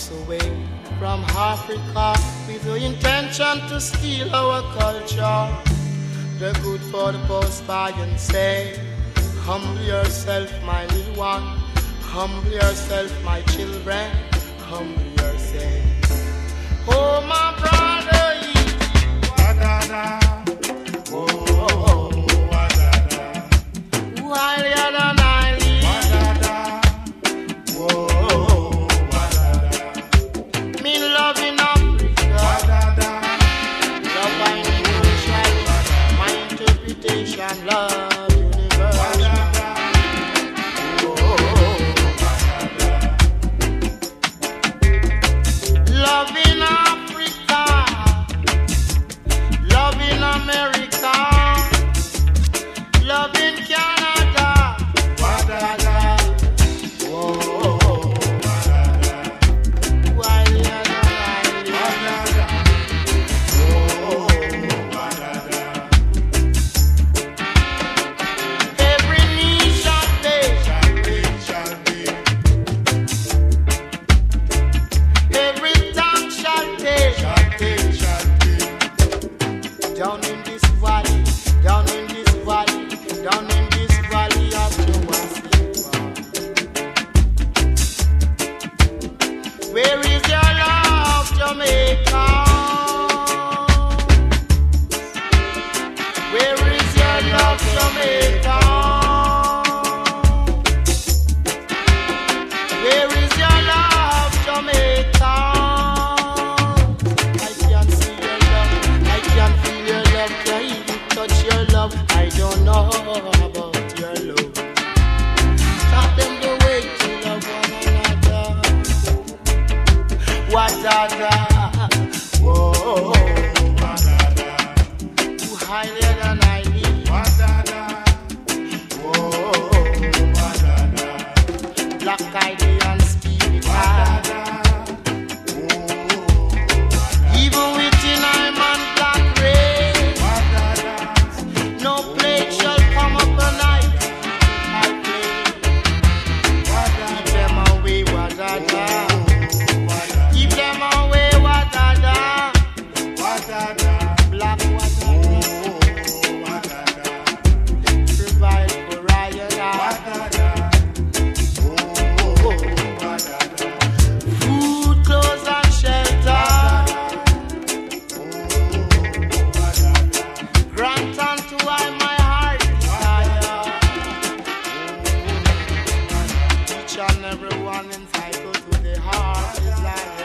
boats away from Africa with the intention to steal our culture. The good for the post and say, humble yourself, my little one. Humble yourself, my children. Humble yourself. Oh, my brother, Wadada. Oh, Wadada. higher than I live. Wadada. Oh, Wadada. Me love in Africa. Wadada. Love by emotion. My interpretation, love universal. Wadada. Love in Africa, love in America, love in Canada. Wadada. Whoa, Wadada. Wadada. Wadada. Oh, Wadada. Every knee shall bend, Shall be. every tongue shall take. Down in this valley, down in this valley, down in this valley of Jawasifa. Where is your love, Jamaica? Where is your love, Jamaica? Where is your love, Jamaica? I can see your love, I can feel your love, can even touch your love. I don't know about your love. Taught them the way to love one another. Wadada, Oh, Wadada. you higher than I live. Wadada. Oh, Wadada. Black idea and spirit high. Wadada. Oh, Even within I'm on black rain. Wadada. No plague shall come upon I play. Keep them away, wadada. Keep them away, wadada. Wadada. Black wadada. Wadada. Provide for I and I. Wadada. Wadada. Food, clothes and shelter. Grant unto I my heart desire. Each and every one entitled to the heart desire.